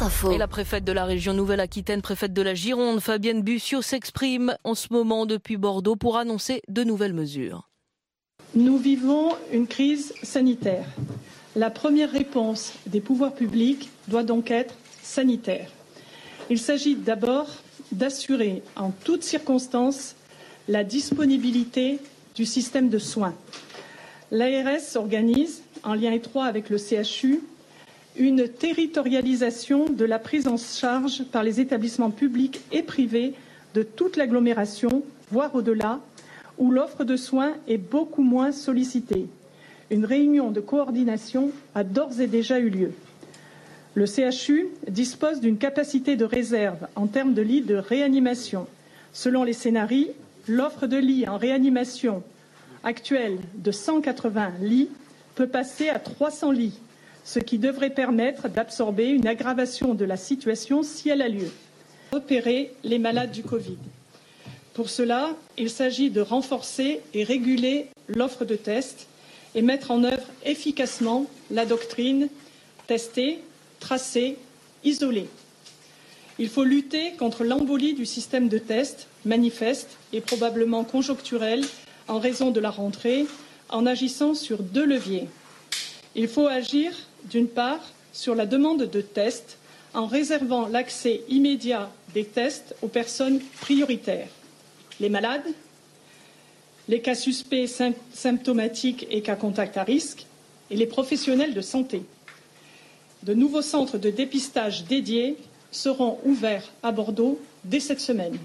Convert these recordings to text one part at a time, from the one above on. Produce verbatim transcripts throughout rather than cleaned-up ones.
Info. Et la préfète de la région Nouvelle-Aquitaine, préfète de la Gironde, Fabienne Bussiot, s'exprime en ce moment depuis Bordeaux pour annoncer de nouvelles mesures. Nous vivons une crise sanitaire. La première réponse des pouvoirs publics doit donc être sanitaire. Il s'agit d'abord d'assurer en toutes circonstances la disponibilité du système de soins. L'A R S organise, en lien étroit avec le C H U, une territorialisation de la prise en charge par les établissements publics et privés de toute l'agglomération, voire au-delà, où l'offre de soins est beaucoup moins sollicitée. Une réunion de coordination a d'ores et déjà eu lieu. Le C H U dispose d'une capacité de réserve en termes de lits de réanimation. Selon les scénarios, l'offre de lits en réanimation actuelle de cent quatre-vingts lits peut passer à trois cents lits, ce qui devrait permettre d'absorber une aggravation de la situation si elle a lieu. Repérer les malades du Covid. Pour cela, il s'agit de renforcer et réguler l'offre de tests et mettre en œuvre efficacement la doctrine tester, tracer, isoler. Il faut lutter contre l'embolie du système de tests, manifeste et probablement conjoncturelle en raison de la rentrée, en agissant sur deux leviers. Il faut agir, d'une part, sur la demande de tests, en réservant l'accès immédiat des tests aux personnes prioritaires. Les malades, les cas suspects symptomatiques et cas contacts à risque, et les professionnels de santé. De nouveaux centres de dépistage dédiés seront ouverts à Bordeaux dès cette semaine.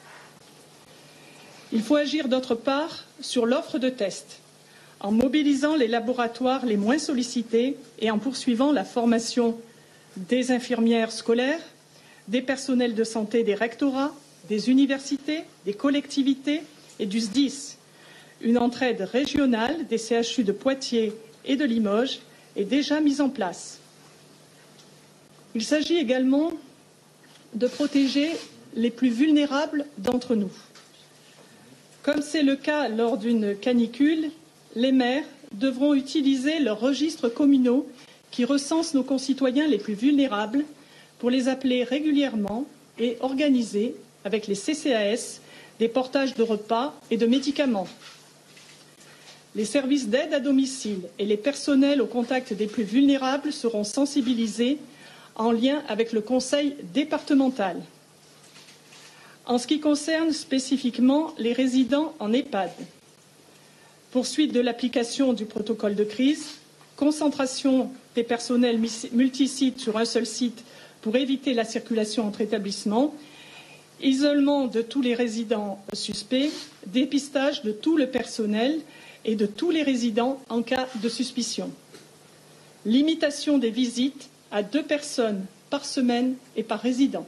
Il faut agir d'autre part sur l'offre de tests, en mobilisant les laboratoires les moins sollicités et en poursuivant la formation des infirmières scolaires, des personnels de santé des rectorats, des universités, des collectivités et du S D I S. Une entraide régionale des C H U de Poitiers et de Limoges est déjà mise en place. Il s'agit également de protéger les plus vulnérables d'entre nous. Comme c'est le cas lors d'une canicule, les maires devront utiliser leurs registres communaux qui recensent nos concitoyens les plus vulnérables pour les appeler régulièrement et organiser, avec les C C A S, des portages de repas et de médicaments. Les services d'aide à domicile et les personnels au contact des plus vulnérables seront sensibilisés en lien avec le conseil départemental. En ce qui concerne spécifiquement les résidents en EHPAD, poursuite de l'application du protocole de crise, concentration des personnels multisites sur un seul site pour éviter la circulation entre établissements, isolement de tous les résidents suspects, dépistage de tout le personnel et de tous les résidents en cas de suspicion, limitation des visites à deux personnes par semaine et par résident.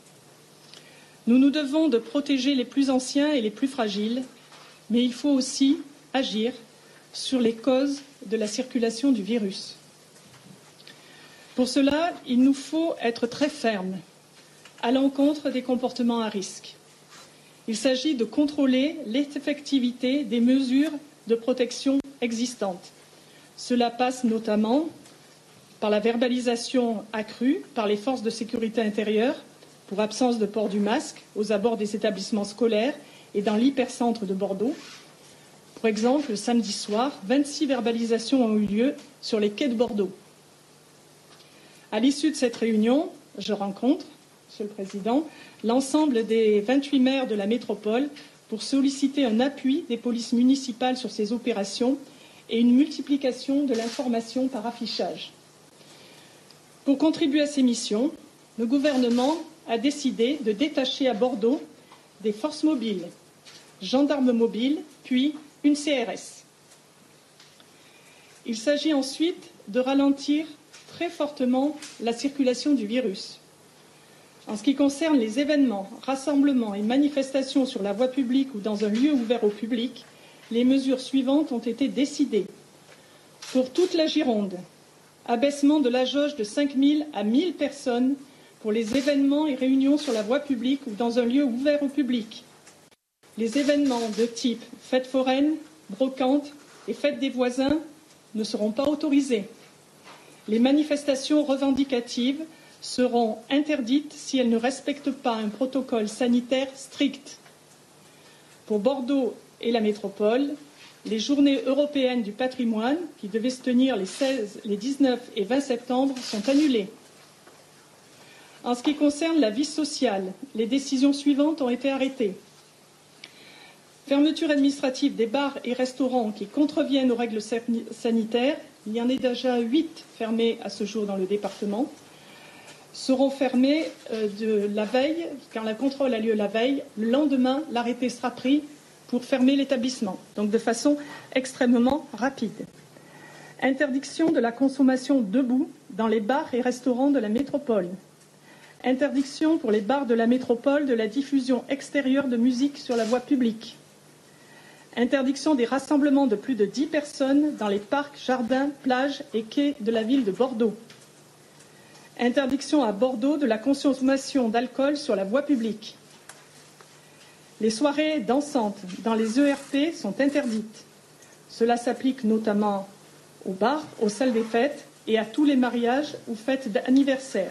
Nous nous devons de protéger les plus anciens et les plus fragiles, mais il faut aussi agir sur les causes de la circulation du virus. Pour cela, il nous faut être très fermes à l'encontre des comportements à risque. Il s'agit de contrôler l'effectivité des mesures de protection existantes. Cela passe notamment par la verbalisation accrue par les forces de sécurité intérieure pour absence de port du masque aux abords des établissements scolaires et dans l'hypercentre de Bordeaux. Pour exemple, le samedi soir, vingt-six verbalisations ont eu lieu sur les quais de Bordeaux. À l'issue de cette réunion, je rencontre, Monsieur le Président, l'ensemble des vingt-huit maires de la métropole pour solliciter un appui des polices municipales sur ces opérations et une multiplication de l'information par affichage. Pour contribuer à ces missions, le gouvernement a décidé de détacher à Bordeaux des forces mobiles, gendarmes mobiles, puis une C R S. Il s'agit ensuite de ralentir très fortement la circulation du virus. En ce qui concerne les événements, rassemblements et manifestations sur la voie publique ou dans un lieu ouvert au public, les mesures suivantes ont été décidées. Pour toute la Gironde, abaissement de la jauge de cinq mille à mille personnes pour les événements et réunions sur la voie publique ou dans un lieu ouvert au public. Les événements de type fête foraine, brocante et fête des voisins ne seront pas autorisés. Les manifestations revendicatives seront interdites si elles ne respectent pas un protocole sanitaire strict. Pour Bordeaux et la métropole, les journées européennes du patrimoine, qui devaient se tenir les seize, les dix-neuf et vingt septembre, sont annulées. En ce qui concerne la vie sociale, les décisions suivantes ont été arrêtées. Fermeture administrative des bars et restaurants qui contreviennent aux règles sanitaires, il y en a déjà huit fermés à ce jour dans le département, seront fermés euh, de la veille, quand le contrôle a lieu la veille, le lendemain, l'arrêté sera pris pour fermer l'établissement, donc de façon extrêmement rapide. Interdiction de la consommation debout dans les bars et restaurants de la métropole. Interdiction pour les bars de la métropole de la diffusion extérieure de musique sur la voie publique. Interdiction des rassemblements de plus de dix personnes dans les parcs, jardins, plages et quais de la ville de Bordeaux. Interdiction à Bordeaux de la consommation d'alcool sur la voie publique. Les soirées dansantes dans les E R P sont interdites. Cela s'applique notamment aux bars, aux salles des fêtes et à tous les mariages ou fêtes d'anniversaire.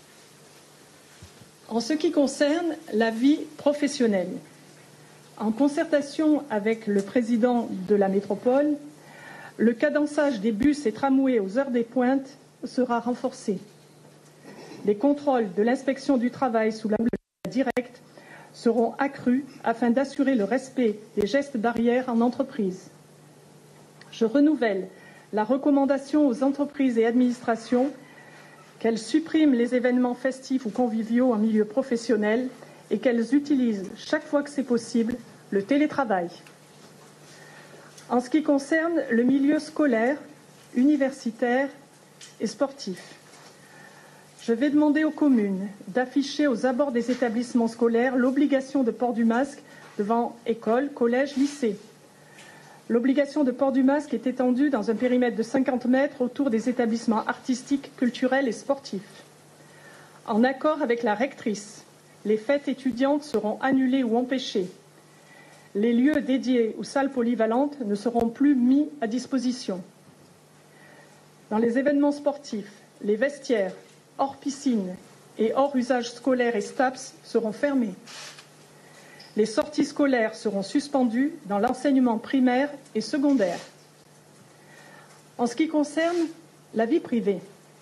En ce qui concerne la vie professionnelle, en concertation avec le président de la métropole, le cadençage des bus et tramways aux heures des pointes sera renforcé. Les contrôles de l'inspection du travail sous la directe seront accrus afin d'assurer le respect des gestes barrières en entreprise. Je renouvelle la recommandation aux entreprises et administrations qu'elles suppriment les événements festifs ou conviviaux en milieu professionnel et qu'elles utilisent, chaque fois que c'est possible, le télétravail. En ce qui concerne le milieu scolaire, universitaire et sportif, je vais demander aux communes d'afficher aux abords des établissements scolaires l'obligation de port du masque devant écoles, collèges, lycées. L'obligation de port du masque est étendue dans un périmètre de cinquante mètres autour des établissements artistiques, culturels et sportifs. En accord avec la rectrice, les fêtes étudiantes seront annulées ou empêchées. Les lieux dédiés aux salles polyvalentes ne seront plus mis à disposition. Dans les événements sportifs, les vestiaires, hors piscine et hors usage scolaire et STAPS seront fermés. Les sorties scolaires seront suspendues dans l'enseignement primaire et secondaire. En ce qui concerne la vie privée,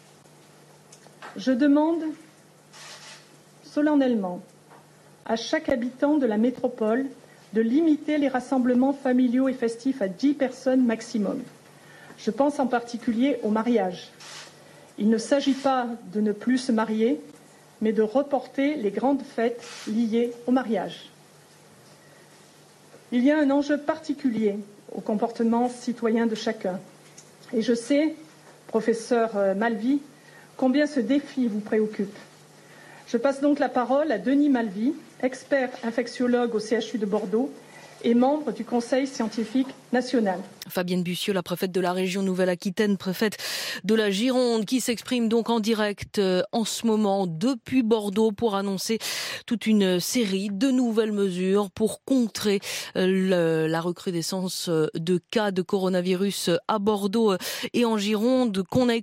je demande solennellement à chaque habitant de la métropole de limiter les rassemblements familiaux et festifs à dix personnes maximum. Je pense en particulier au mariage. Il ne s'agit pas de ne plus se marier, mais de reporter les grandes fêtes liées au mariage. Il y a un enjeu particulier au comportement citoyen de chacun. Et je sais, professeur Malvy, combien ce défi vous préoccupe. Je passe donc la parole à Denis Malvy, expert infectiologue au C H U de Bordeaux et membre du Conseil scientifique national. Fabienne Bussieux, la préfète de la région Nouvelle-Aquitaine, préfète de la Gironde, qui s'exprime donc en direct euh, en ce moment depuis Bordeaux pour annoncer toute une série de nouvelles mesures pour contrer euh, le, la recrudescence de cas de coronavirus à Bordeaux et en Gironde qu'on a